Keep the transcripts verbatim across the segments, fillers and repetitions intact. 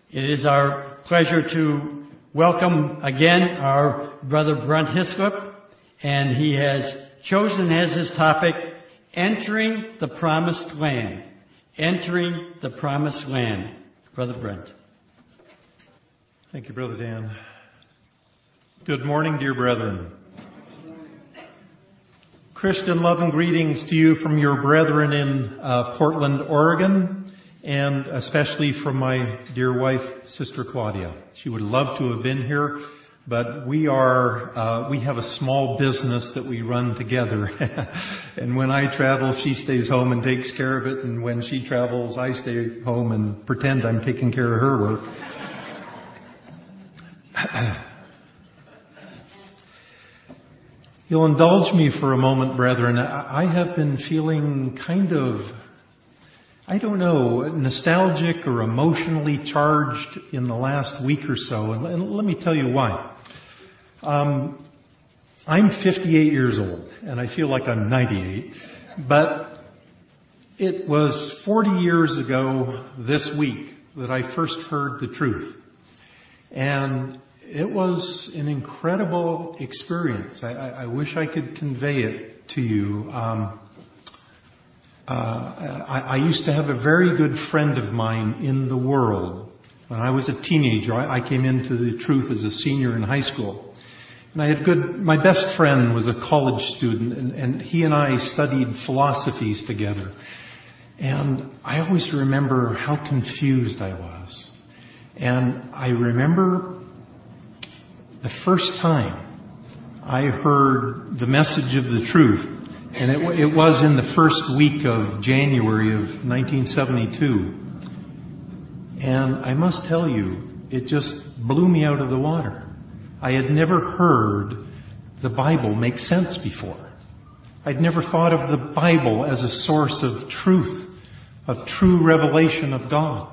It is our pleasure to welcome again our brother Brent Hislop, and he has chosen as his topic, Entering the Promised Land. Entering the Promised Land. Brother Brent. Thank you, Brother Dan. Good morning, dear brethren. Christian love and greetings to you from your brethren in uh, Portland, Oregon, and especially from my dear wife, Sister Claudia. She would love to have been here, but we are, uh, we have a small business that we run together. And when I travel, she stays home and takes care of it, and when she travels, I stay home and pretend I'm taking care of her work. You'll indulge me for a moment, brethren. I have been feeling kind of, I don't know, nostalgic or emotionally charged in the last week or so. And let me tell you why. Um, I'm fifty-eight years old, and I feel like I'm ninety-eight. But it was forty years ago this week that I first heard the truth. And it was an incredible experience. I, I, I wish I could convey it to you. Um, uh, I, I used to have a very good friend of mine in the world. When I was a teenager, I, I came into the truth as a senior in high school. And I had good, my best friend was a college student, and, and he and I studied philosophies together. And I always remember how confused I was. And I remember the first time I heard the message of the truth, and it, it was in the first week of January of nineteen seventy-two. And I must tell you, it just blew me out of the water. I had never heard the Bible make sense before. I'd never thought of the Bible as a source of truth, of true revelation of God.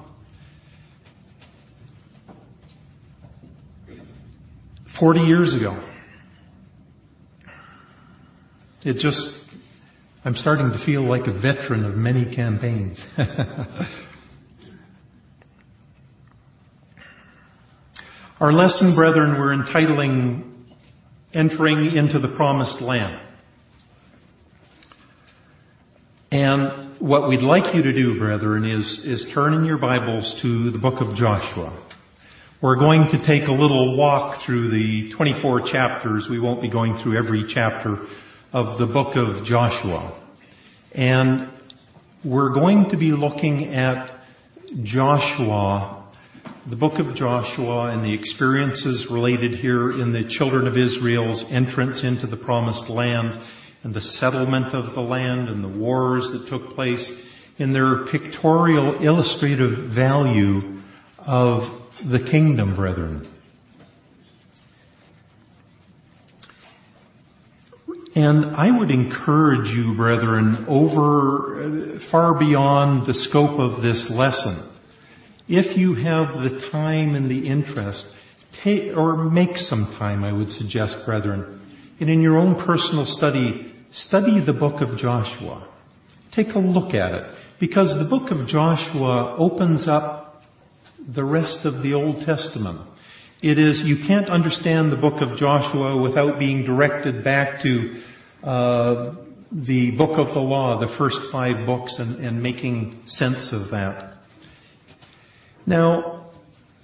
Forty years ago. It just, I'm starting to feel like a veteran of many campaigns. Our lesson, brethren, we're entitling Entering into the Promised Land. And what we'd like you to do, brethren, is, is turn in your Bibles to the book of Joshua. We're going to take a little walk through the twenty-four chapters. We won't be going through every chapter of the book of Joshua. And we're going to be looking at Joshua, the book of Joshua, and the experiences related here in the children of Israel's entrance into the promised land and the settlement of the land and the wars that took place in their pictorial illustrative value of the kingdom, brethren. And I would encourage you, brethren, over, far beyond the scope of this lesson, if you have the time and the interest, take, or make some time, I would suggest, brethren, and in your own personal study, study the book of Joshua. Take a look at it, because the book of Joshua opens up the rest of the Old Testament. It is, you can't understand the book of Joshua without being directed back to uh, the book of the law, the first five books, and, and making sense of that. Now,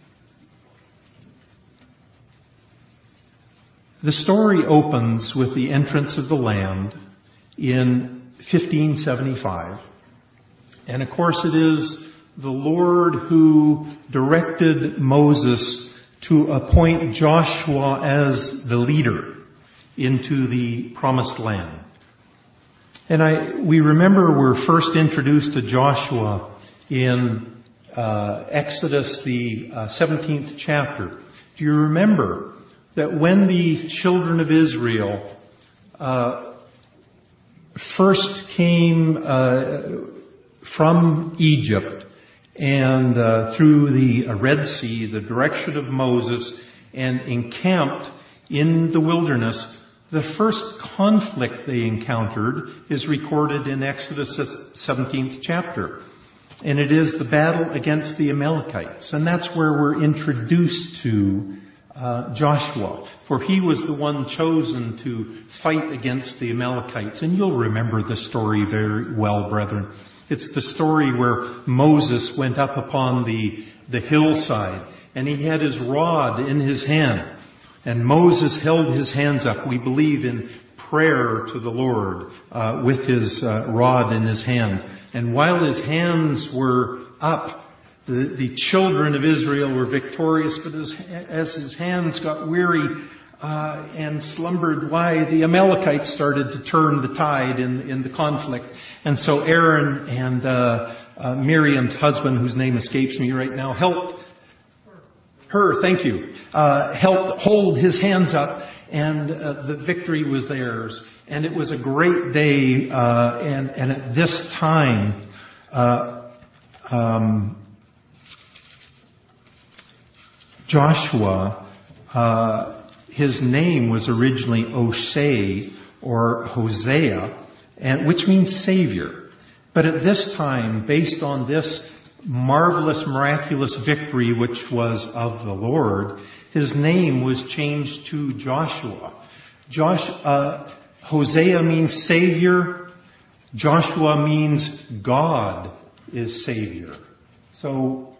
the story opens with the entrance of the land in fifteen seventy-five. And of course it is the Lord who directed Moses to appoint Joshua as the leader into the promised land. And I, we remember we're first introduced to Joshua in uh, Exodus, the uh, seventeenth chapter. Do you remember that when the children of Israel uh, first came uh, from Egypt, and uh, through the uh, Red Sea, the direction of Moses, and encamped in the wilderness, the first conflict they encountered is recorded in Exodus seventeenth chapter. And it is the battle against the Amalekites. And that's where we're introduced to uh, Joshua. For he was the one chosen to fight against the Amalekites. And you'll remember the story very well, brethren. It's the story where Moses went up upon the, the hillside. And he had his rod in his hand. And Moses held his hands up, we believe, in prayer to the Lord uh, with his uh, rod in his hand. And while his hands were up, the, the children of Israel were victorious. But as, as his hands got weary uh, and slumbered, why, the Amalekites started to turn the tide in, in the conflict. And so Aaron and uh, uh, Miriam's husband, whose name escapes me right now, helped her, thank you, uh, helped hold his hands up. And uh, the victory was theirs. And it was a great day. Uh, and, and at this time, uh, um, Joshua, uh, his name was originally Osei or Hosea, and, which means Savior. But at this time, based on this marvelous, miraculous victory, which was of the Lord, his name was changed to Joshua. Josh, uh, Hosea means Savior. Joshua means God is Savior. So,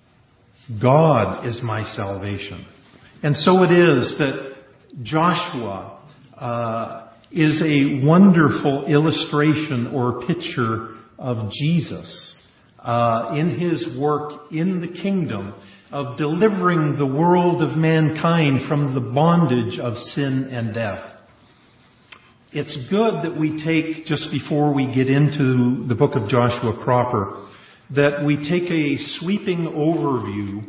God is my salvation. And so it is that Joshua uh, is a wonderful illustration or picture of Jesus uh, in his work in the kingdom of delivering the world of mankind from the bondage of sin and death. It's good that we take, just before we get into the book of Joshua proper, that we take a sweeping overview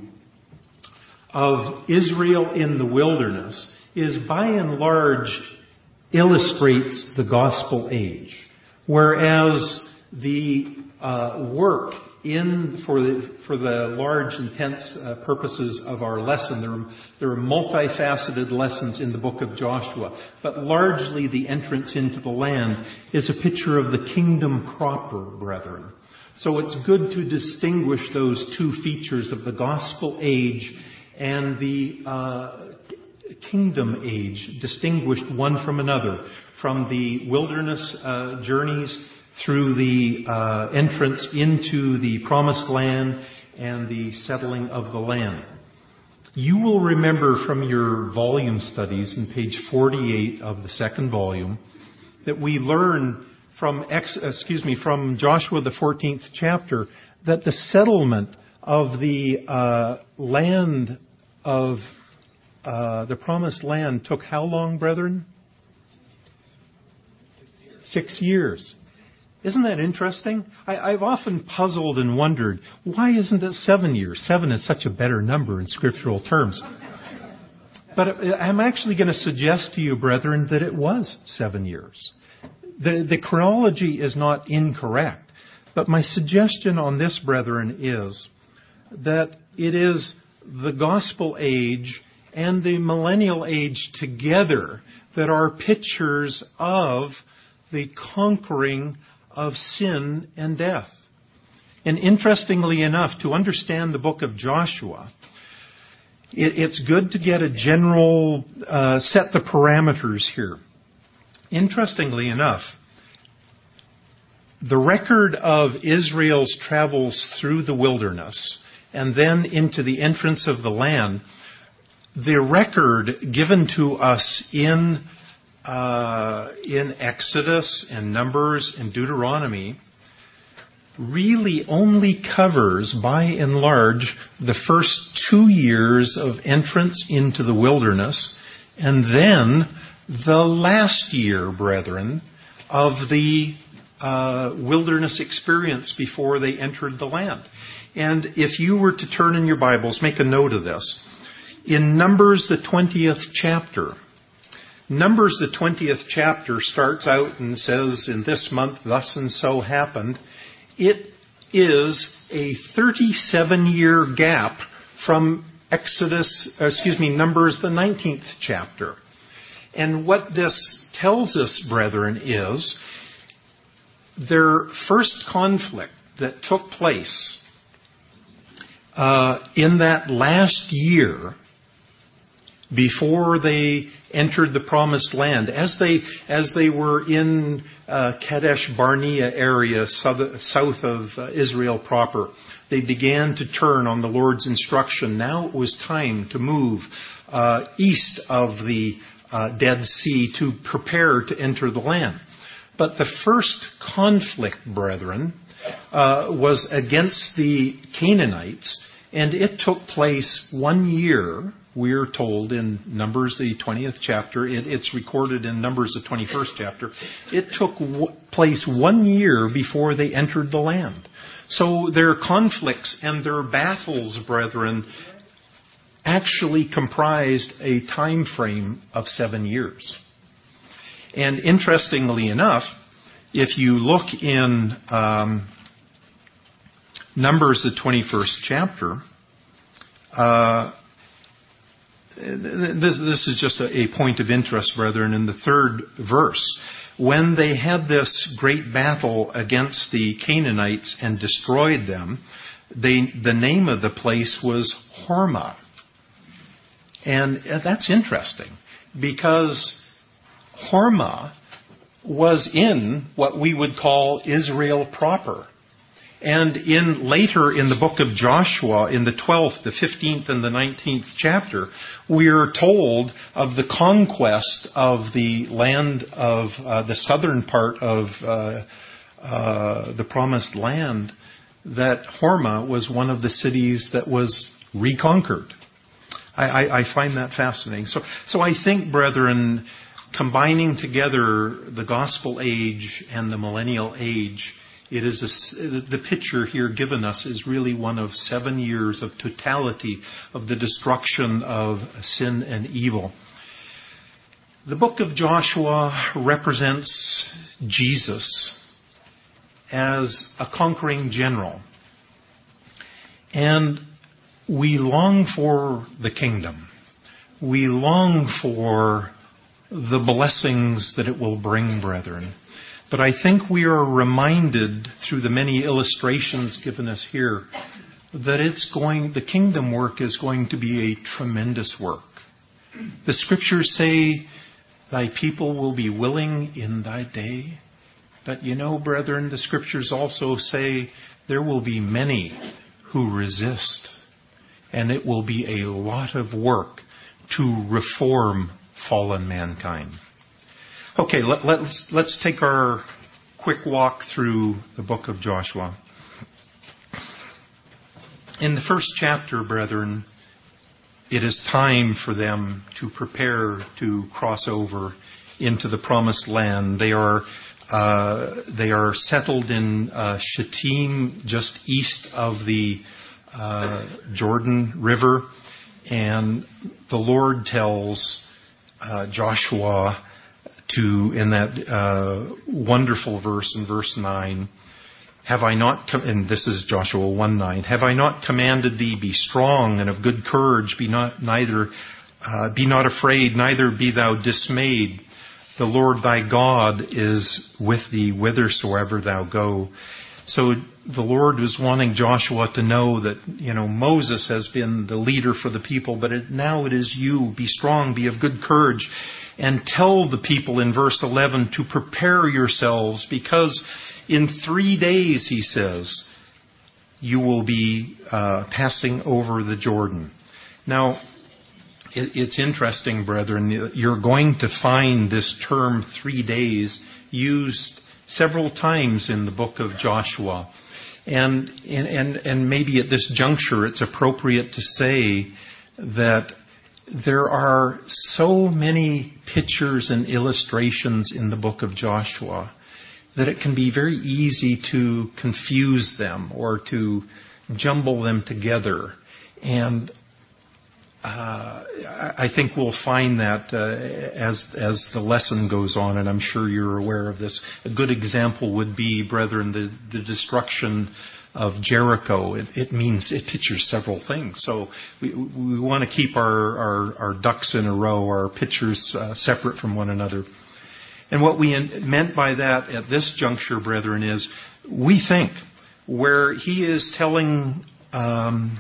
of Israel in the wilderness is by and large illustrates the gospel age. Whereas the uh, work in for the for the large, intense uh, purposes of our lesson, there are, there are multifaceted lessons in the book of Joshua, but largely the entrance into the land is a picture of the kingdom proper, brethren. So it's good to distinguish those two features of the gospel age and the uh, kingdom age, distinguished one from another, from the wilderness uh, journeys through the uh, entrance into the promised land and the settling of the land. You will remember from your volume studies in page forty-eight of the second volume that we learn from ex, excuse me from Joshua the fourteenth chapter that the settlement of the uh, land of uh, the promised land took how long, brethren? Six years. Isn't that interesting? I, I've often puzzled and wondered, why isn't it seven years? Seven is such a better number in scriptural terms. But I'm actually going to suggest to you, brethren, that it was seven years. The, the chronology is not incorrect. But my suggestion on this, brethren, is that it is the gospel age and the millennial age together that are pictures of the conquering of sin and death. And interestingly enough, to understand the book of Joshua, it, it's good to get a general, uh, set the parameters here. Interestingly enough, the record of Israel's travels through the wilderness and then into the entrance of the land, the record given to us in Uh, in Exodus and Numbers and Deuteronomy really only covers, by and large, the first two years of entrance into the wilderness and then the last year, brethren, of the uh, wilderness experience before they entered the land. And if you were to turn in your Bibles, make a note of this. In Numbers, the twentieth chapter, Numbers, the twentieth chapter, starts out and says, in this month, thus and so happened. It is a thirty-seven year gap from Exodus, excuse me, Numbers, the nineteenth chapter. And what this tells us, brethren, is their first conflict that took place uh, in that last year before they entered the promised land, as they as they were in uh, Kadesh Barnea area south, south of uh, Israel proper, they began to turn on the Lord's instruction. Now it was time to move uh, east of the uh, Dead Sea to prepare to enter the land. But the first conflict, brethren, uh, was against the Canaanites, and it took place one year. We're told in Numbers, the twentieth chapter, it, it's recorded in Numbers, the twenty-first chapter. It took w- place one year before they entered the land. So their conflicts and their battles, brethren, actually comprised a time frame of seven years. And interestingly enough, if you look in um, Numbers, the twenty-first chapter, uh, This, this is just a, a point of interest, brethren, in the third verse. When they had this great battle against the Canaanites and destroyed them, they, the name of the place was Hormah. And that's interesting, because Hormah was in what we would call Israel proper. And in later in the book of Joshua, in the twelfth, the fifteenth, and the nineteenth chapter, we are told of the conquest of the land of uh, the southern part of uh, uh, the promised land, that Hormah was one of the cities that was reconquered. I, I, I find that fascinating. So, so I think, brethren, combining together the gospel age and the millennial age, it is a, the picture here given us is really one of seven years of totality of the destruction of sin and evil. The book of Joshua represents Jesus as a conquering general. And we long for the kingdom. We long for the blessings that it will bring, brethren. But I think we are reminded through the many illustrations given us here that it's going, the kingdom work is going to be a tremendous work. The scriptures say, thy people will be willing in thy day. But you know, brethren, the scriptures also say there will be many who resist. And it will be a lot of work to reform fallen mankind. Okay, let, let's, let's take our quick walk through the book of Joshua. In the first chapter, brethren, it is time for them to prepare to cross over into the promised land. They are uh, they are settled in uh, Shittim, just east of the uh, Jordan River, and the Lord tells uh, Joshua to, in that uh, wonderful verse in verse nine, have I not, com- and this is Joshua one nine, have I not commanded thee, be strong and of good courage, be not neither, uh, be not afraid, neither be thou dismayed. The Lord thy God is with thee whithersoever thou go. So the Lord was wanting Joshua to know that, you know, Moses has been the leader for the people, but it, now it is you. Be strong, be of good courage. And tell the people in verse eleven to prepare yourselves, because in three days, he says, you will be uh, passing over the Jordan. Now, it, it's interesting, brethren, you're going to find this term three days used several times in the book of Joshua. And, and, and, and maybe at this juncture it's appropriate to say that there are so many pictures and illustrations in the book of Joshua that it can be very easy to confuse them or to jumble them together. And uh, I think we'll find that uh, as as the lesson goes on, and I'm sure you're aware of this. A good example would be, brethren, the, the destruction of Jericho. It, it means, it pictures several things. So we, we want to keep our, our, our ducks in a row, our pictures uh, separate from one another. And what we meant by that at this juncture, brethren, is we think where he is telling um,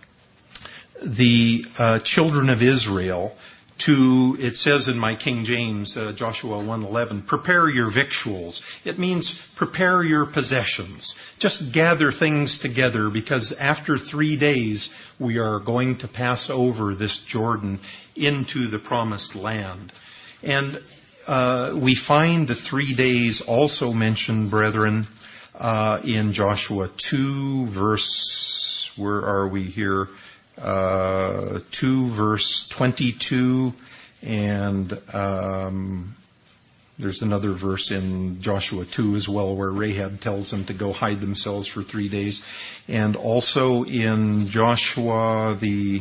the uh, children of Israel to, it says in my King James, uh, Joshua one eleven, prepare your victuals. It means prepare your possessions. Just gather things together, because after three days we are going to pass over this Jordan into the promised land. And uh, we find the three days also mentioned, brethren, uh, in Joshua two, verse, where are we here? Uh, two verse twenty-two, and um, there's another verse in Joshua two as well where Rahab tells them to go hide themselves for three days. And also in Joshua, the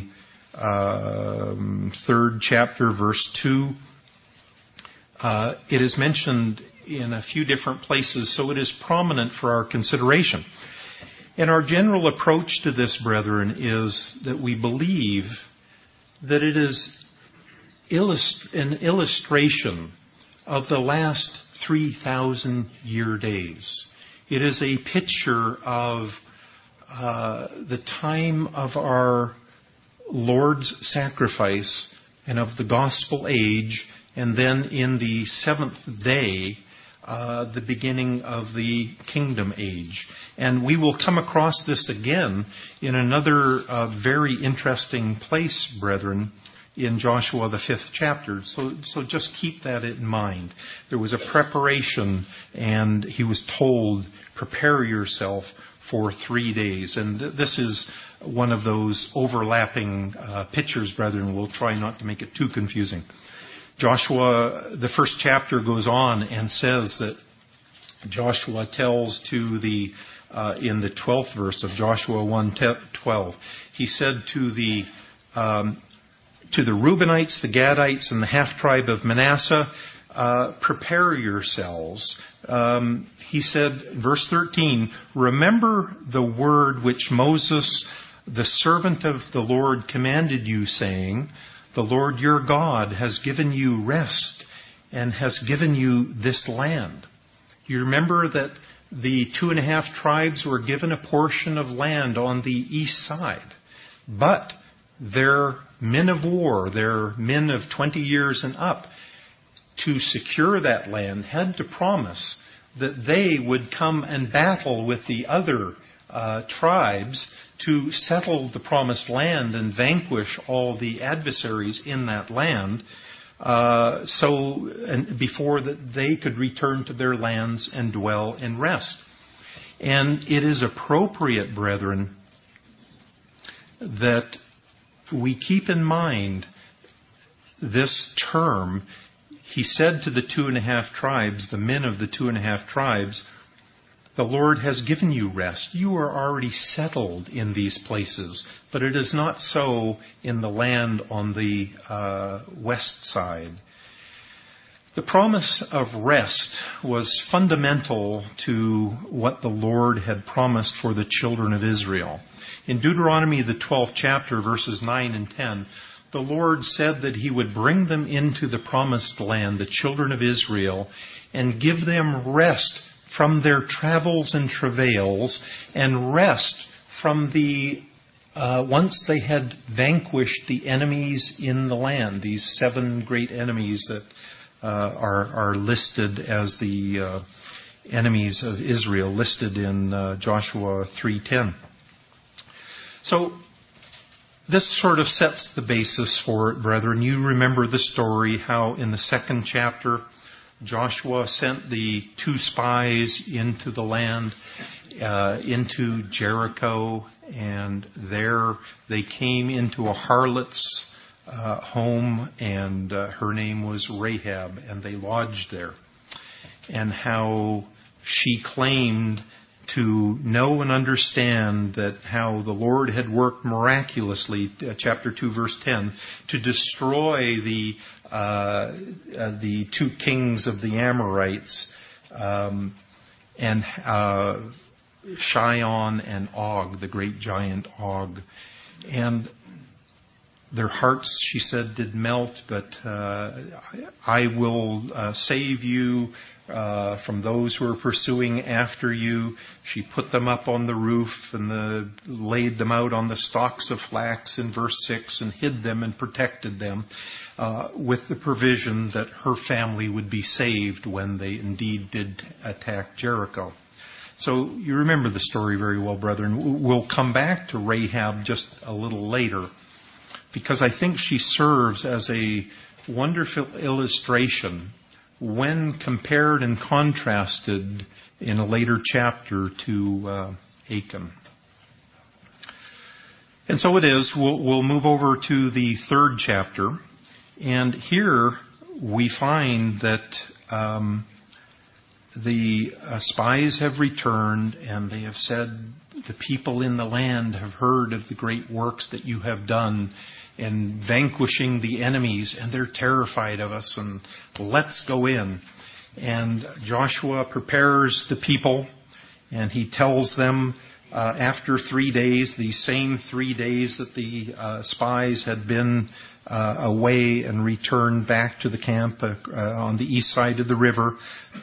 um, third chapter, verse two, uh, it is mentioned in a few different places, so it is prominent for our consideration. And our general approach to this, brethren, is that we believe that it is illust- an illustration of the last three thousand year days. It is a picture of uh, the time of our Lord's sacrifice and of the gospel age, and then in the seventh day, Uh, the beginning of the kingdom age. And we will come across this again in another uh, very interesting place, brethren, in Joshua the fifth chapter. So, so just keep that in mind. There was a preparation, and he was told, prepare yourself for three days. And th- this is one of those overlapping uh, pictures, brethren. We'll try not to make it too confusing. Joshua, the first chapter goes on and says that Joshua tells to the, uh, in the twelfth verse of Joshua one twelve, he said to the, um, to the Reubenites, the Gadites, and the half-tribe of Manasseh, uh, prepare yourselves. Um, he said, verse thirteen, remember the word which Moses, the servant of the Lord, commanded you, saying, the Lord your God has given you rest and has given you this land. You remember that the two and a half tribes were given a portion of land on the east side. But their men of war, their men of twenty years and up, to secure that land had to promise that they would come and battle with the other uh, tribes to settle the promised land and vanquish all the adversaries in that land, uh, so and before that they could return to their lands and dwell in rest. And it is appropriate, brethren, that we keep in mind this term. He said to the two and a half tribes, the men of the two and a half tribes, the Lord has given you rest. You are already settled in these places, but it is not so in the land on the uh, west side. The promise of rest was fundamental to what the Lord had promised for the children of Israel. In Deuteronomy, the twelfth chapter, verses nine and ten, the Lord said that He would bring them into the promised land, the children of Israel, and give them rest from their travels and travails, and rest from the, uh, once they had vanquished the enemies in the land, these seven great enemies that uh, are, are listed as the uh, enemies of Israel, listed in uh, Joshua three ten. So, this sort of sets the basis for it, brethren. You remember the story how in the second chapter, Joshua sent the two spies into the land, uh, into Jericho, and there they came into a harlot's uh, home, and uh, her name was Rahab, and they lodged there. And how she claimed to know and understand that how the Lord had worked miraculously, uh, chapter two, verse ten, to destroy the uh, uh, the two kings of the Amorites, um, and uh, Shion and Og, the great giant Og. And their hearts, she said, did melt, but uh, I will uh, save you uh, from those who are pursuing after you. She put them up on the roof and the, laid them out on the stalks of flax in verse six and hid them and protected them uh, with the provision that her family would be saved when they indeed did attack Jericho. So you remember the story very well, brethren. We'll come back to Rahab just a little later, because I think she serves as a wonderful illustration when compared and contrasted in a later chapter to uh, Achan. And so it is, we'll, we'll move over to the third chapter, and here we find that um, the uh, spies have returned, and they have said, the people in the land have heard of the great works that you have done in vanquishing the enemies, and they're terrified of us, and let's go in. And Joshua prepares the people, and he tells them uh, after three days, the same three days that the uh, spies had been uh, away and returned back to the camp uh, uh, on the east side of the river.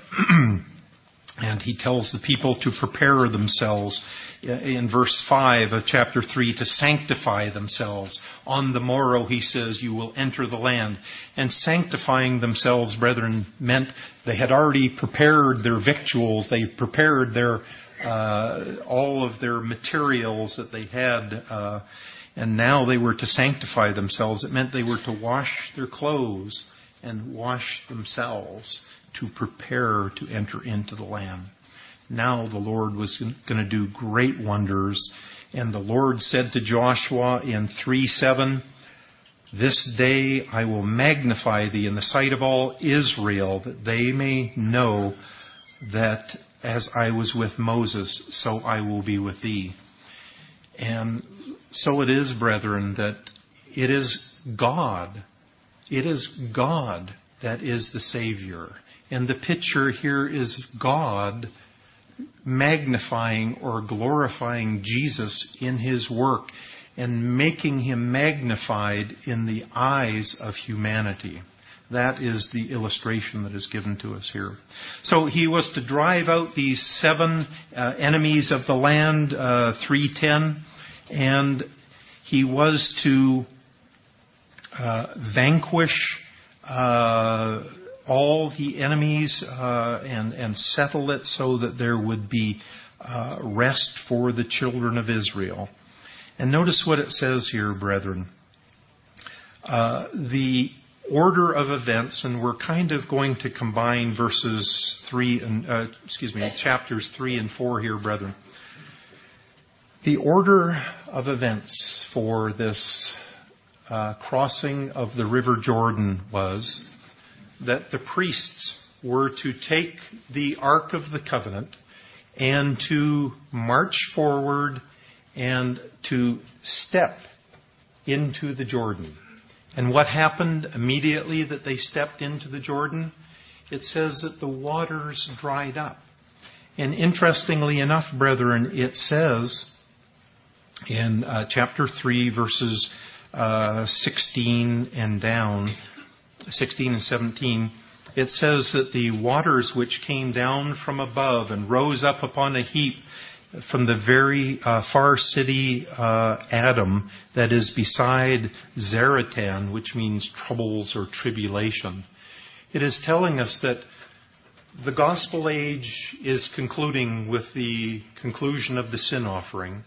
And he tells the people to prepare themselves in verse five of chapter three, to sanctify themselves. On the morrow, he says, you will enter the land. And sanctifying themselves, brethren, meant they had already prepared their victuals. They prepared their uh, all of their materials that they had. Uh, and now they were to sanctify themselves. It meant they were to wash their clothes and wash themselves to prepare to enter into the land. Now the Lord was going to do great wonders. And the Lord said to Joshua in three seven, this day I will magnify thee in the sight of all Israel, that they may know that as I was with Moses, so I will be with thee. And so it is, brethren, that it is God. It is God that is the Savior. And the picture here is God magnifying or glorifying Jesus in His work and making Him magnified in the eyes of humanity. That is the illustration that is given to us here. So He was to drive out these seven uh, enemies of the land, uh, three ten, and He was to uh, vanquish uh all the enemies uh, and, and settle it so that there would be uh, rest for the children of Israel. And notice what it says here, brethren. Uh, the order of events, and we're kind of going to combine verses three and uh, excuse me, chapters three and four here, brethren. The order of events for this uh, crossing of the River Jordan was that the priests were to take the Ark of the Covenant and to march forward and to step into the Jordan. And what happened immediately that they stepped into the Jordan? It says that the waters dried up. And interestingly enough, brethren, it says in uh, chapter three, verses uh, sixteen and down, sixteen and seventeen, it says that the waters which came down from above and rose up upon a heap from the very uh, far city uh, Adam, that is beside Zaratan, which means troubles or tribulation. It is telling us that the gospel age is concluding with the conclusion of the sin offering.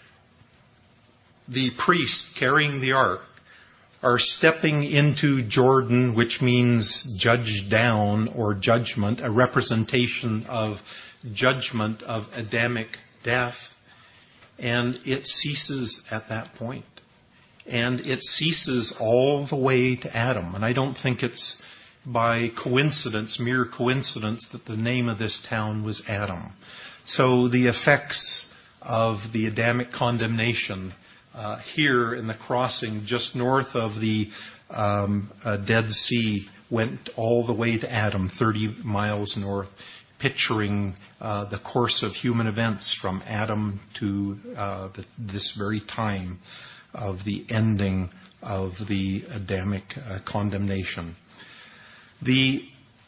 The priests carrying the ark are stepping into Jordan, which means judge down or judgment, a representation of judgment of Adamic death. And it ceases at that point. And it ceases all the way to Adam. And I don't think it's by coincidence, mere coincidence, that the name of this town was Adam. So the effects of the Adamic condemnation Uh, here in the crossing just north of the um, uh, Dead Sea went all the way to Adam, thirty miles north, picturing uh, the course of human events from Adam to uh, the, this very time of the ending of the Adamic uh, condemnation. The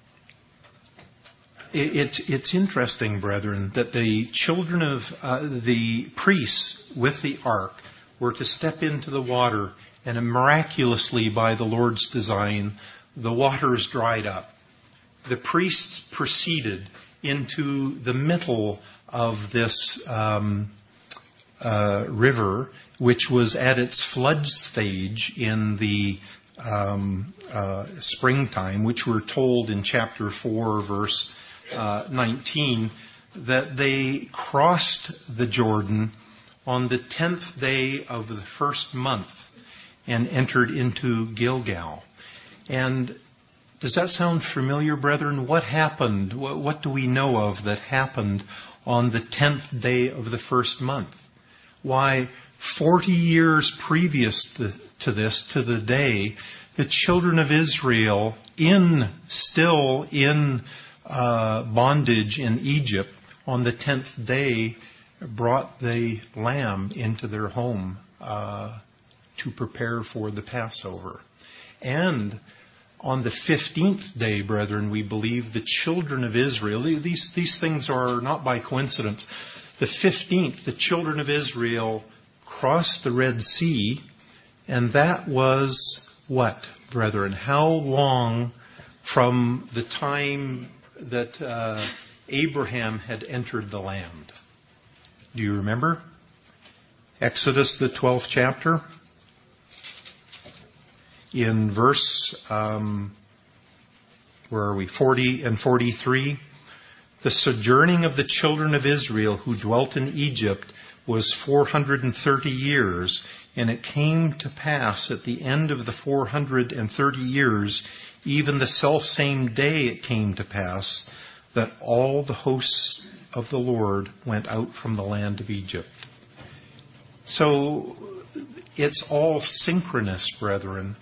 it, it's interesting, brethren, that the children of uh, the priests with the ark were to step into the water, and miraculously, by the Lord's design, the waters dried up. The priests proceeded into the middle of this um, uh, river, which was at its flood stage in the um, uh, springtime, which we're told in chapter four, verse uh, nineteen, that they crossed the Jordan on the tenth day of the first month and entered into Gilgal. And does that sound familiar, brethren? What happened? What, what do we know of that happened on the tenth day of the first month? Why, forty years previous to, to this, to the day, the children of Israel, in still in uh, bondage in Egypt, on the tenth day, brought the lamb into their home uh, to prepare for the Passover. And on the fifteenth day, brethren, we believe the children of Israel, these, these things are not by coincidence. The fifteenth, the children of Israel crossed the Red Sea, and that was what, brethren? How long from the time that uh, Abraham had entered the land? Do you remember? Exodus, the twelfth chapter. In verse, um, where are we, forty and forty-three, the sojourning of the children of Israel who dwelt in Egypt was four hundred thirty years, and it came to pass at the end of the four hundred thirty years, even the selfsame day it came to pass, that all the hosts of the Lord went out from the land of Egypt. So it's all synchronous, brethren.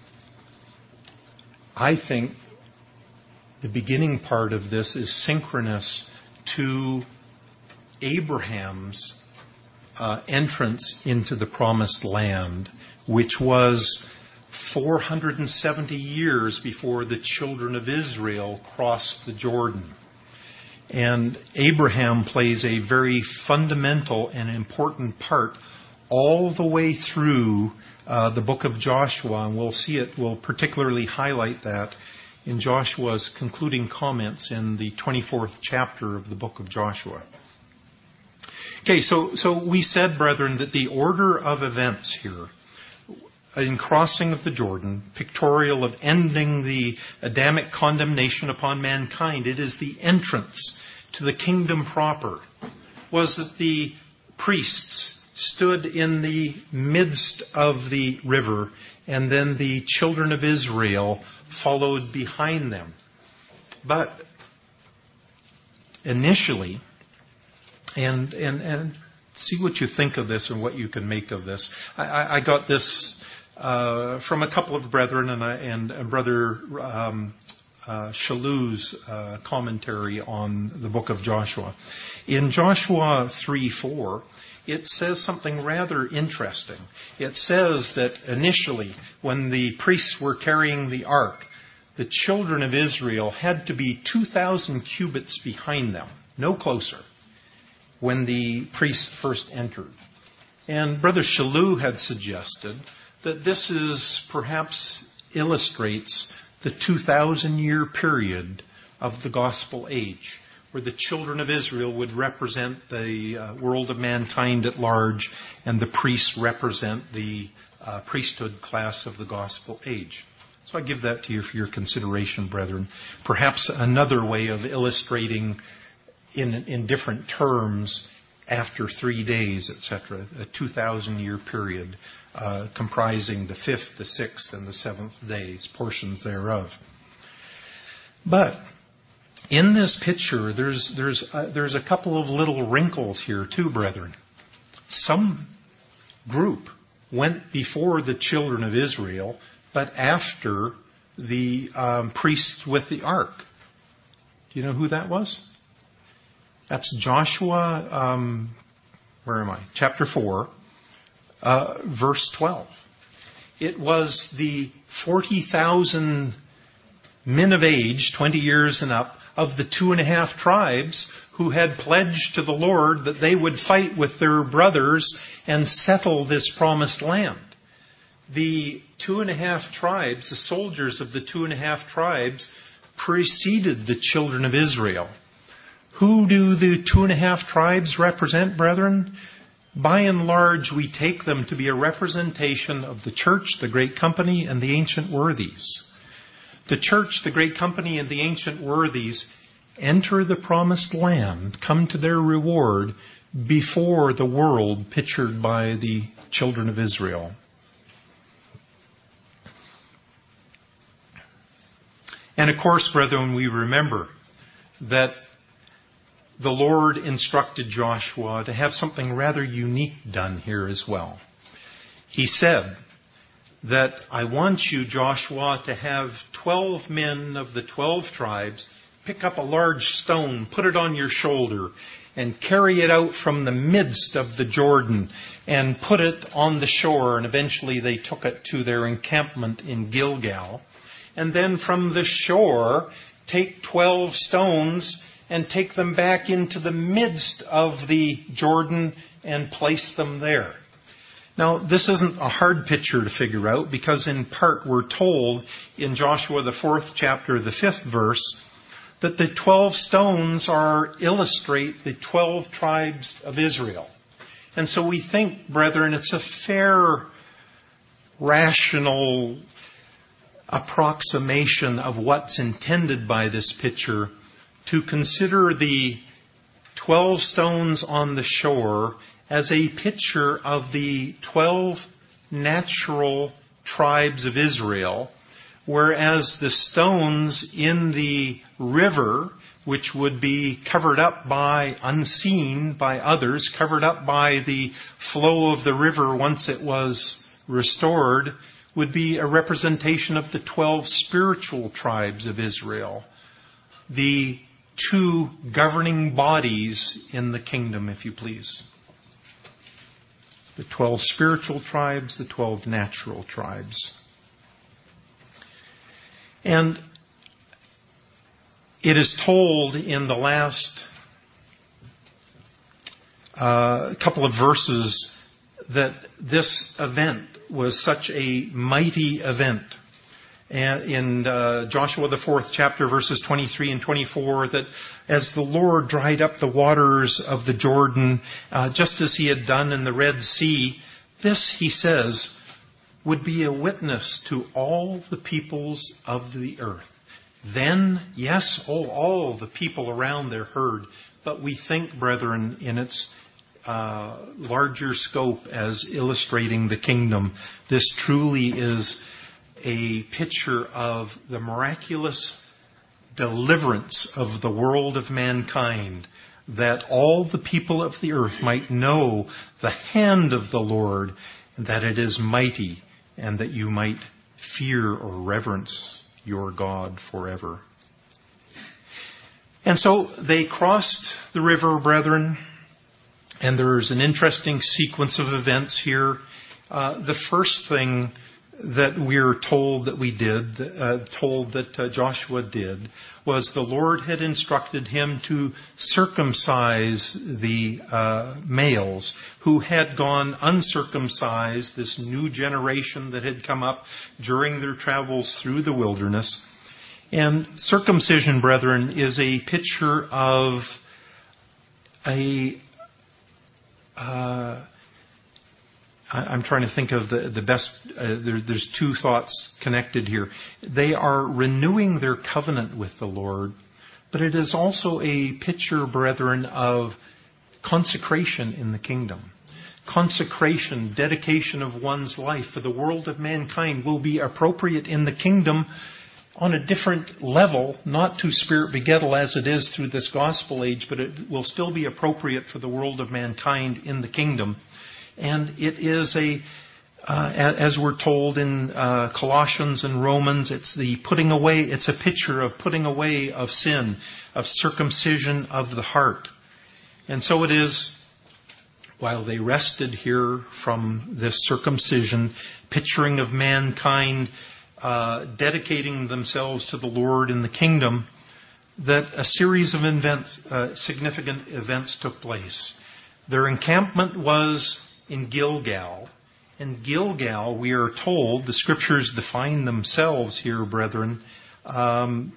I think the beginning part of this is synchronous to Abraham's uh, entrance into the promised land, which was four hundred seventy years before the children of Israel crossed the Jordan. And Abraham plays a very fundamental and important part all the way through uh, the book of Joshua, and we'll see it, we'll particularly highlight that in Joshua's concluding comments in the twenty-fourth chapter of the book of Joshua. Okay, so, so we said, brethren, that the order of events here in crossing of the Jordan, pictorial of ending the Adamic condemnation upon mankind, it is the entrance to the kingdom proper, was that the priests stood in the midst of the river, and then the children of Israel followed behind them. But initially, and and and see what you think of this and what you can make of this. I, I, I got this uh, from a couple of brethren, and I, and, and Brother um, uh, Shalou's uh, commentary on the book of Joshua. In Joshua three four, it says something rather interesting. It says that initially, when the priests were carrying the ark, the children of Israel had to be two thousand cubits behind them, no closer, when the priests first entered. And Brother Shalou had suggested that this is perhaps illustrates the two thousand year period of the gospel age, where the children of Israel would represent the uh, world of mankind at large, and the priests represent the uh, priesthood class of the gospel age. So I give that to you for your consideration, brethren. Perhaps another way of illustrating in, in different terms after three days, et cetera, a two thousand year period uh, comprising the fifth, the sixth, and the seventh days, portions thereof. But in this picture, there's there's uh, there's a couple of little wrinkles here too, brethren. Some group went before the children of Israel, but after the um, priests with the ark. Do you know who that was? That's Joshua. Um, where am I? Chapter four, uh, verse twelve. It was the forty thousand men of age, twenty years and up, of the two and a half tribes who had pledged to the Lord that they would fight with their brothers and settle this promised land. The two and a half tribes, the soldiers of the two and a half tribes, preceded the children of Israel. Who do the two and a half tribes represent, brethren? By and large, we take them to be a representation of the church, the great company, and the ancient worthies. The church, the great company, and the ancient worthies enter the promised land, come to their reward before the world pictured by the children of Israel. And of course, brethren, we remember that the Lord instructed Joshua to have something rather unique done here as well. He said that I want you, Joshua, to have twelve men of the twelve tribes pick up a large stone, put it on your shoulder, and carry it out from the midst of the Jordan and put it on the shore. And eventually they took it to their encampment in Gilgal. And then from the shore, take twelve stones and take them back into the midst of the Jordan and place them there. Now, this isn't a hard picture to figure out because in part we're told in Joshua the fourth chapter, the fifth verse, that the twelve stones are illustrate the twelve tribes of Israel. And so we think, brethren, it's a fair, rational approximation of what's intended by this picture to consider the twelve stones on the shore as a picture of the twelve natural tribes of Israel, whereas the stones in the river, which would be covered up by, unseen by others, covered up by the flow of the river once it was restored, would be a representation of the twelve spiritual tribes of Israel, the two governing bodies in the kingdom, if you please. The twelve spiritual tribes, the twelve natural tribes. And it is told in the last uh, couple of verses that this event was such a mighty event. And in uh, Joshua the fourth chapter, verses twenty-three and twenty-four, that as the Lord dried up the waters of the Jordan, uh, just as he had done in the Red Sea, this, he says, would be a witness to all the peoples of the earth. Then, yes, all, all the people around there heard, but we think, brethren, in its uh, larger scope as illustrating the kingdom, this truly is a picture of the miraculous deliverance of the world of mankind, that all the people of the earth might know the hand of the Lord, that it is mighty, and that you might fear or reverence your God forever. And so they crossed the river, brethren, and there's an interesting sequence of events here. Uh, the first thing that we're told that we did, uh, told that uh, Joshua did, was the Lord had instructed him to circumcise the uh, males who had gone uncircumcised, this new generation that had come up during their travels through the wilderness. And circumcision, brethren, is a picture of a uh, I'm trying to think of the, the best, uh, there, there's two thoughts connected here. They are renewing their covenant with the Lord, but it is also a picture, brethren, of consecration in the kingdom. Consecration, dedication of one's life for the world of mankind will be appropriate in the kingdom on a different level, not to spirit begettal as it is through this gospel age, but it will still be appropriate for the world of mankind in the kingdom. And it is a, uh, as we're told in uh, Colossians and Romans, it's the putting away, it's a picture of putting away of sin, of circumcision of the heart. And so it is while they rested here from this circumcision, picturing of mankind uh, dedicating themselves to the Lord in the kingdom, that a series of events, uh, significant events took place. Their encampment was in Gilgal. In Gilgal, we are told, the Scriptures define themselves here, brethren, um,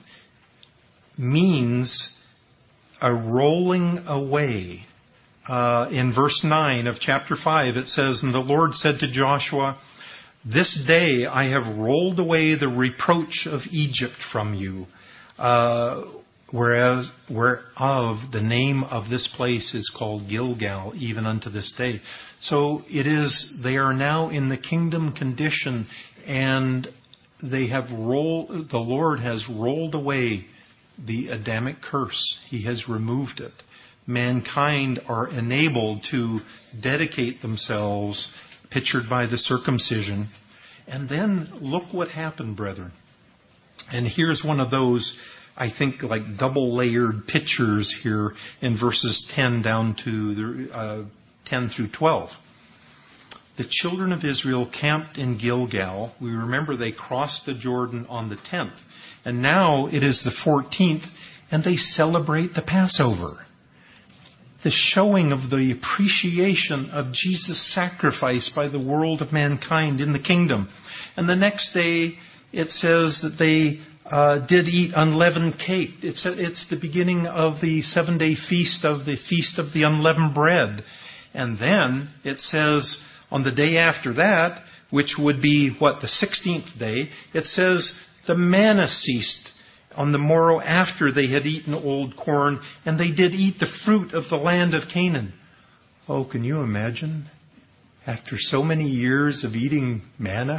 means a rolling away. Uh, in verse nine of chapter five, it says, "And the Lord said to Joshua, this day I have rolled away the reproach of Egypt from you, uh, whereas whereof the name of this place is called Gilgal, even unto this day." So it is, they are now in the kingdom condition, and they have rolled, the Lord has rolled away the Adamic curse. He has removed it. Mankind are enabled to dedicate themselves, pictured by the circumcision. And then look what happened, brethren. And here's one of those, I think, like double-layered pictures here in verses ten down to the, uh, ten through twelve. The children of Israel camped in Gilgal. We remember they crossed the Jordan on the tenth. And now it is the fourteenth, and they celebrate the Passover. The showing of the appreciation of Jesus' sacrifice by the world of mankind in the kingdom. And the next day, it says that they uh, did eat unleavened cake. It's, a, it's the beginning of the seven-day feast of the Feast of the Unleavened Bread. And then it says on the day after that, which would be, what, the sixteenth day, it says the manna ceased on the morrow after they had eaten old corn, and they did eat the fruit of the land of Canaan. Oh, can you imagine? After so many years of eating manna,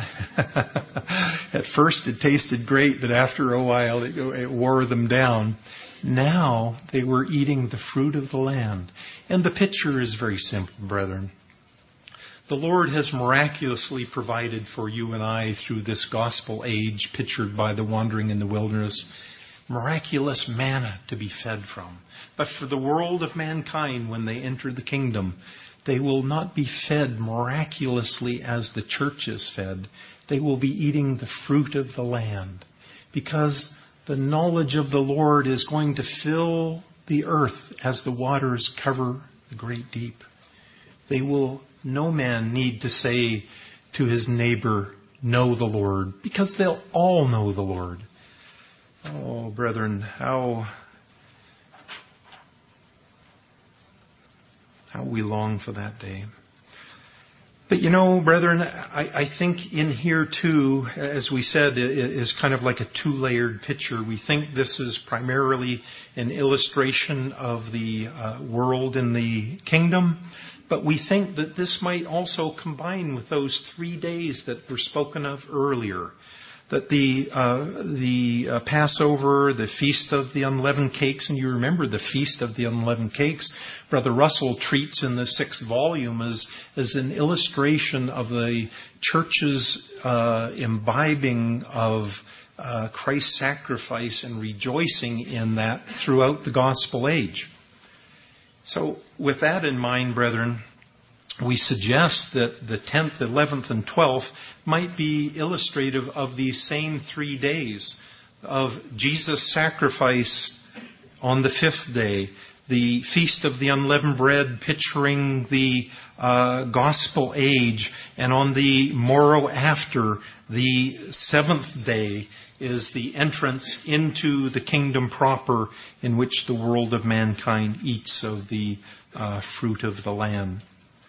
at first it tasted great, but after a while it, it wore them down. Now they were eating the fruit of the land. And the picture is very simple, brethren. The Lord has miraculously provided for you and I through this gospel age pictured by the wandering in the wilderness, miraculous manna to be fed from. But for the world of mankind, when they enter the kingdom, they will not be fed miraculously as the church is fed. They will be eating the fruit of the land, because the knowledge of the Lord is going to fill the earth as the waters cover the great deep. They will, no man need to say to his neighbor, "Know the Lord," because they'll all know the Lord. Oh, brethren, how, how we long for that day. But you know, brethren, I, I think in here too, as we said, it is kind of like a two-layered picture. We think this is primarily an illustration of the uh, world in the kingdom, but we think that this might also combine with those three days that were spoken of earlier. That the uh, the uh, Passover, the Feast of the Unleavened Cakes, and you remember the Feast of the Unleavened Cakes, Brother Russell treats in the sixth volume as, as an illustration of the church's uh, imbibing of uh, Christ's sacrifice and rejoicing in that throughout the gospel age. So with that in mind, brethren, we suggest that the tenth, eleventh, and twelfth might be illustrative of these same three days of Jesus' sacrifice on the fifth day, the Feast of the Unleavened Bread picturing the uh, gospel age, and on the morrow after, the seventh day, is the entrance into the kingdom proper in which the world of mankind eats of the uh, fruit of the land.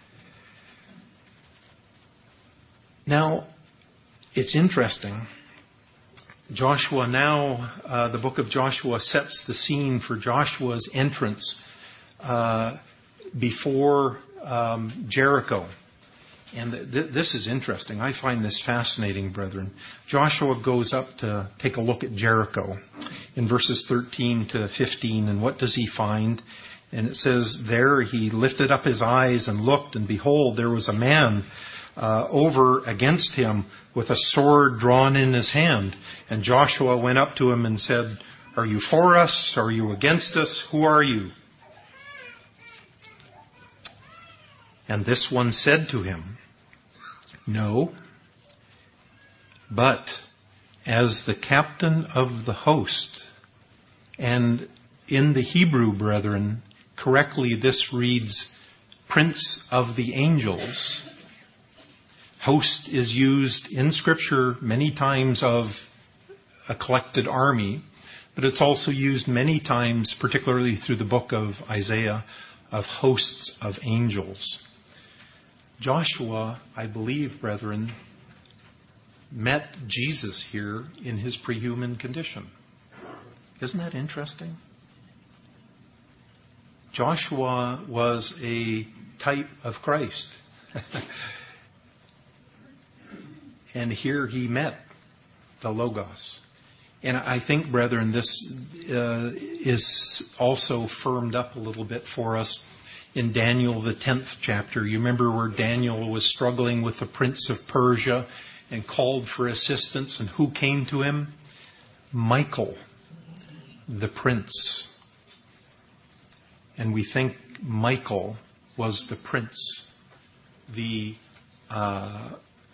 Now, it's interesting. Joshua now, uh, the book of Joshua sets the scene for Joshua's entrance uh, before um, Jericho. And th- this is interesting. I find this fascinating, brethren. Joshua goes up to take a look at Jericho in verses thirteen to fifteen. And what does he find? And it says, there he lifted up his eyes and looked, and behold, there was a man Uh, over against him with a sword drawn in his hand. And Joshua went up to him and said, "Are you for us? Are you against us? Who are you?" And this one said to him, No, but as the captain of the host. And in the Hebrew, brethren, correctly this reads, Prince of the angels. Host is used in Scripture many times of a collected army, but it's also used many times, particularly through the book of Isaiah, of hosts of angels. Joshua, I believe, brethren, met Jesus here in his prehuman condition. Isn't that interesting? Joshua was a type of Christ. And here he met the Logos. And I think, brethren, this uh, is also firmed up a little bit for us in Daniel, the tenth chapter. You remember where Daniel was struggling with the prince of Persia and called for assistance, and who came to him? Michael, the prince. And we think Michael was the prince, the uh,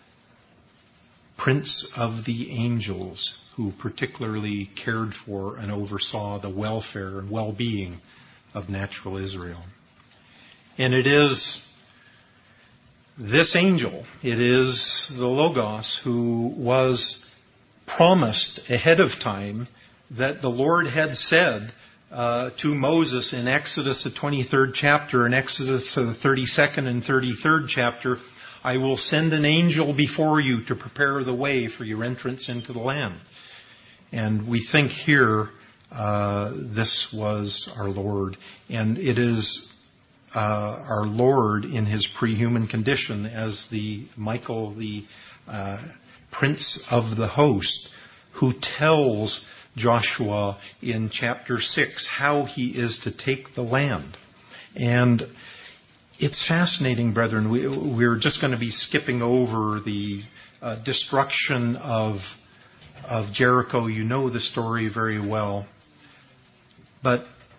prince of the angels, who particularly cared for and oversaw the welfare and well-being of natural Israel. And it is this angel, it is the Logos, who was promised ahead of time that the Lord had said uh, to Moses in Exodus, the twenty-third chapter, and Exodus, the thirty-second and thirty-third chapter, I will send an angel before you to prepare the way for your entrance into the land. And we think here uh, this was our Lord. And it is uh, our Lord in his prehuman condition as the Michael, the uh, prince of the host, who tells Joshua in chapter six how he is to take the land. And it's fascinating, brethren. We, we're just going to be skipping over the uh, destruction of of Jericho. You know the story very well. But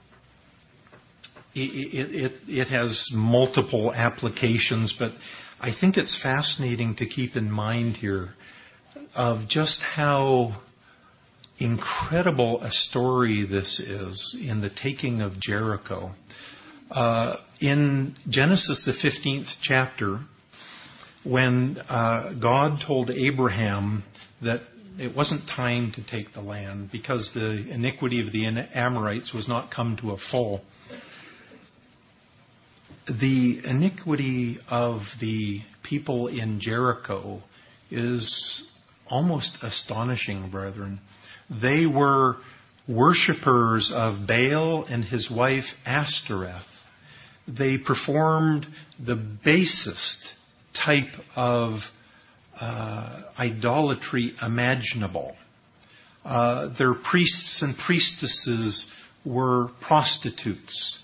it, it, it has multiple applications. But I think it's fascinating to keep in mind here of just how incredible a story this is in the taking of Jericho. Uh, in Genesis, the fifteenth chapter, when uh, God told Abraham that it wasn't time to take the land because the iniquity of the Amorites was not come to a full. The iniquity of the people in Jericho is almost astonishing, brethren. They were worshippers of Baal and his wife Ashtoreth. They performed the basest type of uh, idolatry imaginable. Uh, their priests and priestesses were prostitutes.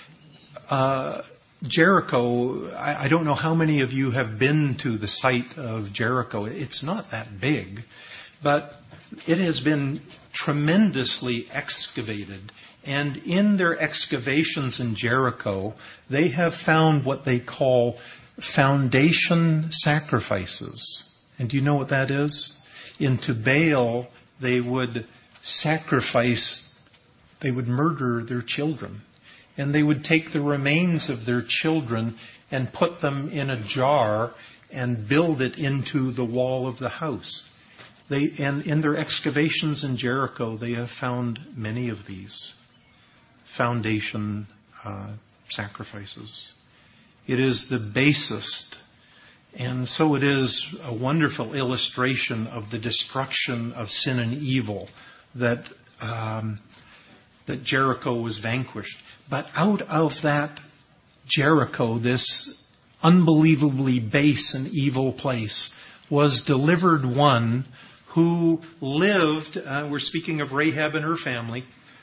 Uh, Jericho, I, I don't know how many of you have been to the site of Jericho. It's not that big, but it has been tremendously excavated. And in their excavations in Jericho, they have found what they call foundation sacrifices. And do you know what that is? Into Baal, they would sacrifice, they would murder their children. And they would take the remains of their children and put them in a jar and build it into the wall of the house. They, and in their excavations in Jericho, they have found many of these foundation uh, sacrifices. It is the basest, and so it is a wonderful illustration of the destruction of sin and evil that um, that Jericho was vanquished. But out of that Jericho, this unbelievably base and evil place, was delivered one who lived, uh, we're speaking of Rahab and her family,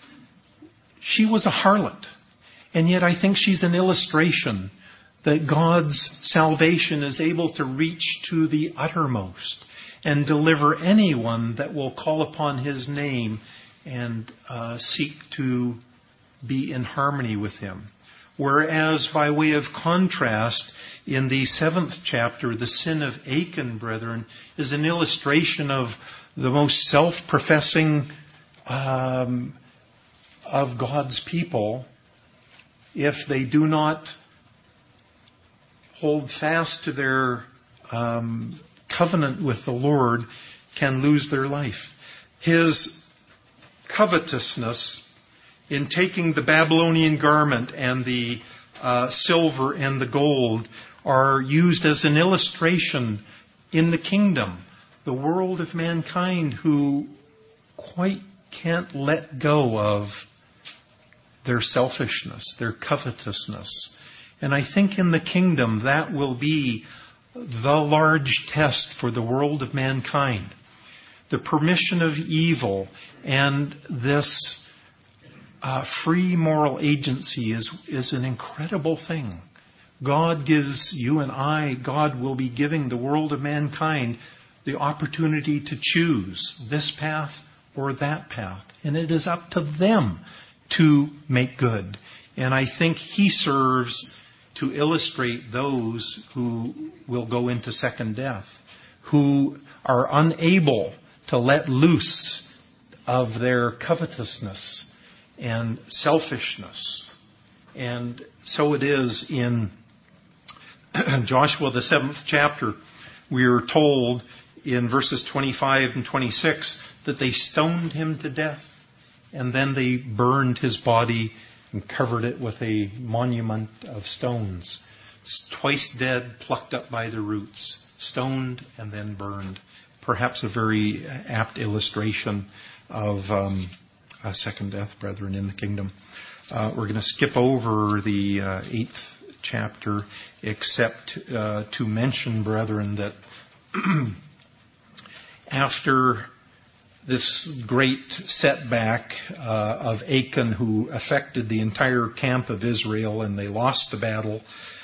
she was a harlot. And yet I think she's an illustration that God's salvation is able to reach to the uttermost and deliver anyone that will call upon his name and uh, seek to be in harmony with him. Whereas by way of contrast, in the seventh chapter, the sin of Achan, brethren, is an illustration of the most self-professing um, of God's people, if they do not hold fast to their um, covenant with the Lord, can lose their life. His covetousness in taking the Babylonian garment and the uh, silver and the gold are used as an illustration in the kingdom, the world of mankind who quite can't let go of their selfishness, their covetousness. And I think in the kingdom that will be the large test for the world of mankind. The permission of evil and this uh, free moral agency is, is an incredible thing. God gives you and I, God will be giving the world of mankind the opportunity to choose this path or that path. And it is up to them to make good. And I think He serves to illustrate those who will go into second death, who are unable to let loose of their covetousness and selfishness. And so it is in Joshua, the seventh chapter. We are told in verses twenty-five and twenty-six that they stoned him to death. And then they burned his body and covered it with a monument of stones. Twice dead, plucked up by the roots, stoned and then burned. Perhaps a very apt illustration of um, a second death, brethren, in the kingdom. Uh, we're going to skip over the uh, eighth chapter, except uh, to mention, brethren, that after this great setback uh, of Achan, who affected the entire camp of Israel, and they lost the battle.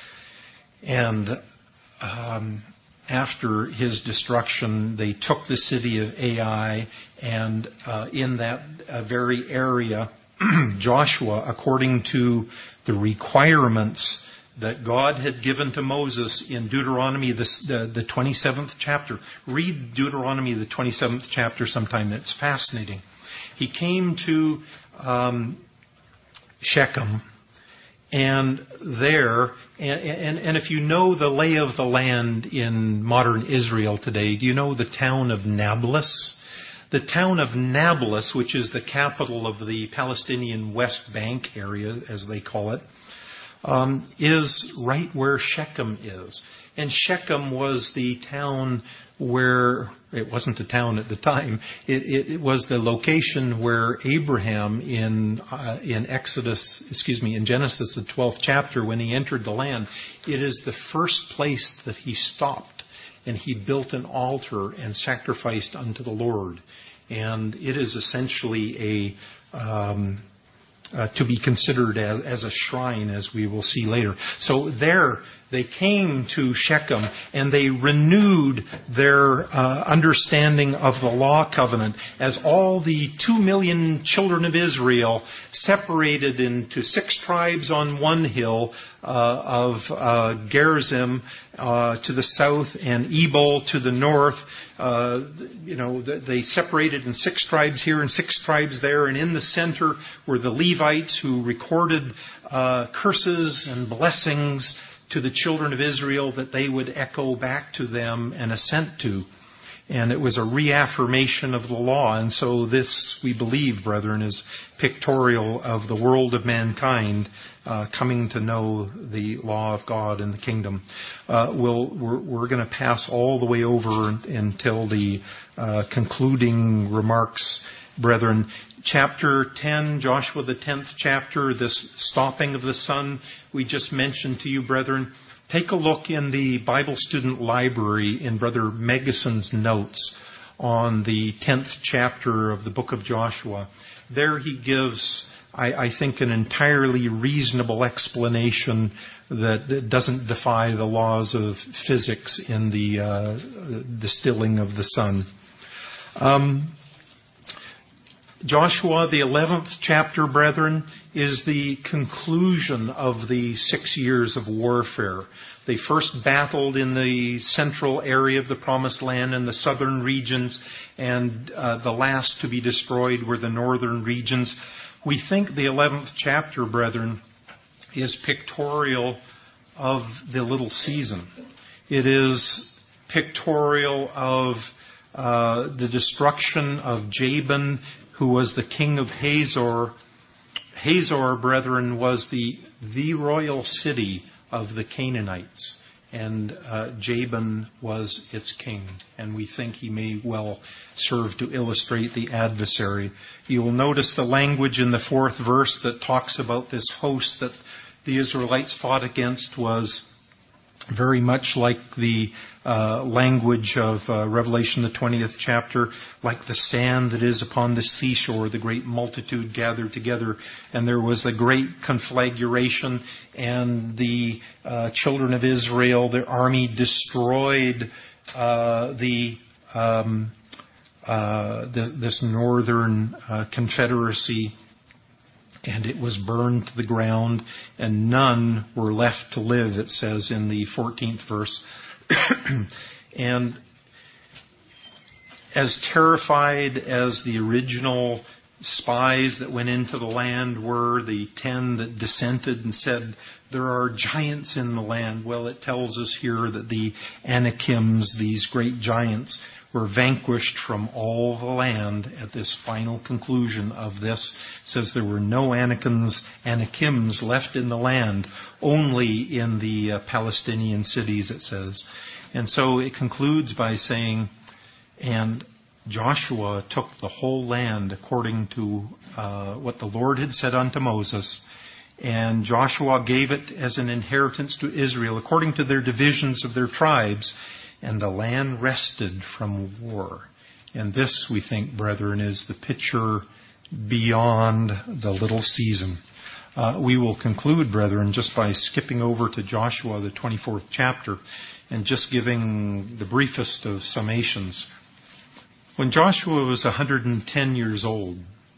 And um, after his destruction, they took the city of Ai, and uh, in that uh, very area, Joshua, according to the requirements that God had given to Moses in Deuteronomy, the, the, the twenty-seventh chapter. Read Deuteronomy, the twenty-seventh chapter sometime. It's fascinating. He came to um, Shechem, and there, and, and, and if you know the lay of the land in modern Israel today, do you know the town of Nablus? The town of Nablus, which is the capital of the Palestinian West Bank area, as they call it, Um, is right where Shechem is. And Shechem was the town where, it wasn't a town at the time, it, it, it was the location where Abraham in uh, in Exodus, excuse me, in Genesis, the twelfth chapter, when he entered the land, it is the first place that he stopped. And he built an altar and sacrificed unto the Lord. And it is essentially a... Um, Uh, to be considered as, as a shrine, as we will see later. So there they came to Shechem and they renewed their uh, understanding of the law covenant as all the two million children of Israel separated into six tribes on one hill uh, of uh, Gerizim uh, to the south and Ebal to the north. Uh, you know, they separated in six tribes here and six tribes there, and in the center were the Levites who recorded uh, curses and blessings to the children of Israel that they would echo back to them and assent to. And it was a reaffirmation of the law. And so this, we believe, brethren, is pictorial of the world of mankind uh, coming to know the law of God in the kingdom. Uh, we'll, we're we're going to pass all the way over until the uh, concluding remarks, brethren. Chapter ten, Joshua the tenth chapter, this stopping of the sun we just mentioned to you, brethren. Take a look in the Bible Student Library in Brother Megason's notes on the tenth chapter of the book of Joshua. There he gives, I, I think, an entirely reasonable explanation that doesn't defy the laws of physics in the uh, distilling of the sun. Um, Joshua, the eleventh chapter, brethren, is the conclusion of the six years of warfare. They first battled in the central area of the Promised Land and the southern regions, and uh, the last to be destroyed were the northern regions. We think the eleventh chapter, brethren, is pictorial of the little season. It is pictorial of uh, the destruction of Jabin, who was the king of Hazor. Hazor, brethren, was the, the royal city of the Canaanites, and uh, Jabin was its king. And we think he may well serve to illustrate the adversary. You will notice the language in the fourth verse that talks about this host that the Israelites fought against was very much like the uh, language of uh, Revelation, the twentieth chapter, like the sand that is upon the seashore, the great multitude gathered together. And there was a great conflagration, and the uh, children of Israel, their army, destroyed uh, the, um, uh, the this northern uh, confederacy. And it was burned to the ground, and none were left to live, it says in the fourteenth verse. And as terrified as the original spies that went into the land were, the ten that dissented and said, there are giants in the land. Well, it tells us here that the Anakims, these great giants, were vanquished from all the land at this final conclusion of this. It says there were no Anakims, Anakims left in the land, only in the uh, Palestinian cities, it says. And so it concludes by saying, and Joshua took the whole land according to uh, what the Lord had said unto Moses, and Joshua gave it as an inheritance to Israel according to their divisions of their tribes, and the land rested from war. And this, we think, brethren, is the picture beyond the little season. Uh, we will conclude, brethren, just by skipping over to Joshua, the twenty-fourth chapter, and just giving the briefest of summations. When Joshua was one hundred ten years old,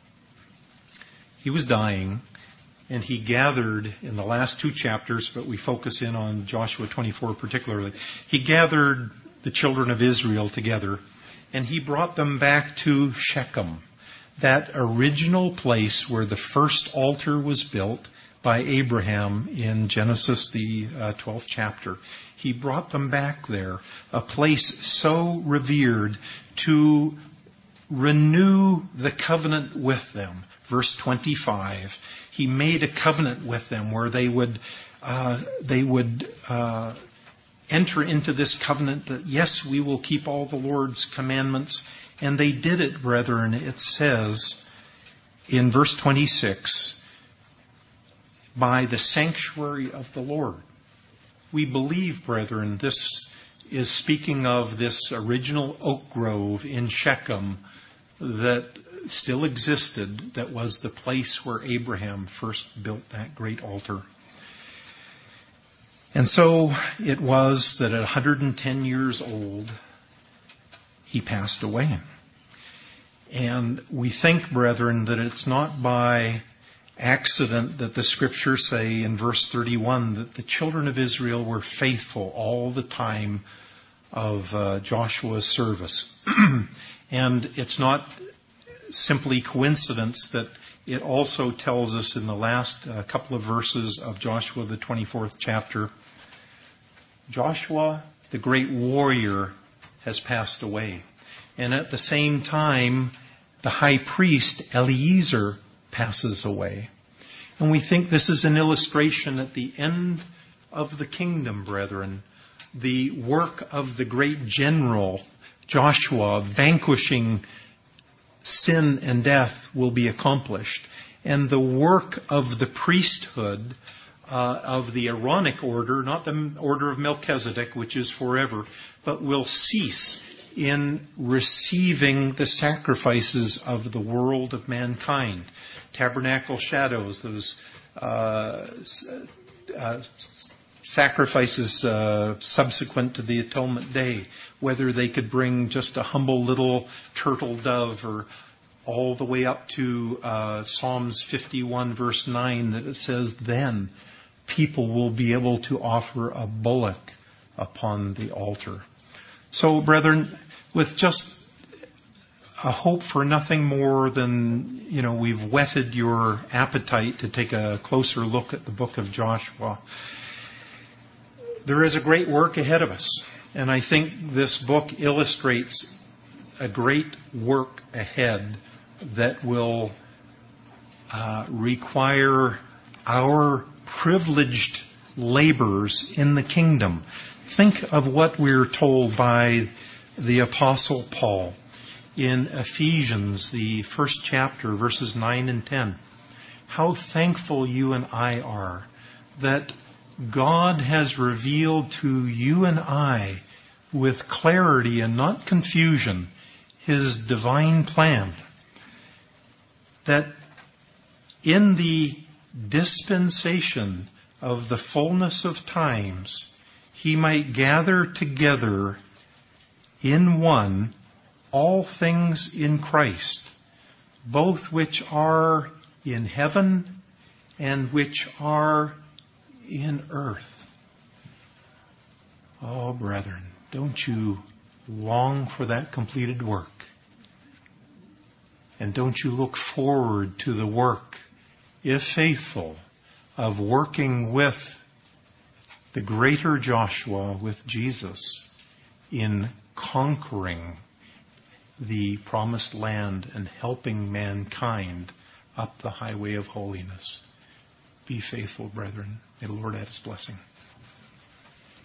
he was dying, and he gathered in the last two chapters, but we focus in on Joshua twenty-four particularly. He gathered the children of Israel together, and he brought them back to Shechem, that original place where the first altar was built by Abraham in Genesis, the uh, twelfth chapter. He brought them back there, a place so revered, to renew the covenant with them. Verse twenty-five. He made a covenant with them where they would uh, they would uh, enter into this covenant that, yes, we will keep all the Lord's commandments. And they did it, brethren. It says in verse twenty-six, by the sanctuary of the Lord. We believe, brethren, this is speaking of this original oak grove in Shechem that still existed, that was the place where Abraham first built that great altar. And so it was that at one hundred ten years old, he passed away. And we think, brethren, that it's not by accident that the Scriptures say in verse thirty-one that the children of Israel were faithful all the time of uh, Joshua's service. And it's not simply coincidence that it also tells us in the last uh, couple of verses of Joshua, the twenty-fourth chapter, Joshua, the great warrior, has passed away. And at the same time, the high priest, Eleazar, passes away. And we think this is an illustration at the end of the kingdom, brethren. The work of the great general, Joshua, vanquishing sin and death, will be accomplished. And the work of the priesthood, uh, of the Aaronic order, not the order of Melchizedek, which is forever, but will cease in receiving the sacrifices of the world of mankind. Tabernacle shadows, those uh, uh, sacrifices uh, subsequent to the Atonement Day, whether they could bring just a humble little turtle dove or all the way up to uh, Psalms fifty-one, verse nine, that it says, then people will be able to offer a bullock upon the altar. So, brethren, with just a hope for nothing more than, you know, we've whetted your appetite to take a closer look at the book of Joshua. There is a great work ahead of us, and I think this book illustrates a great work ahead that will uh, require our privileged labors in the kingdom. Think of what we're told by the Apostle Paul in Ephesians, the first chapter, verses nine and ten. How thankful you and I are that God has revealed to you and I with clarity and not confusion His divine plan, that in the dispensation of the fullness of times, He might gather together in one all things in Christ, both which are in heaven and which are in earth. Oh, brethren, don't you long for that completed work? And don't you look forward to the work, if faithful, of working with the greater Joshua, with Jesus, in conquering the promised land and helping mankind up the highway of holiness. Be faithful, brethren. May the Lord add His blessing.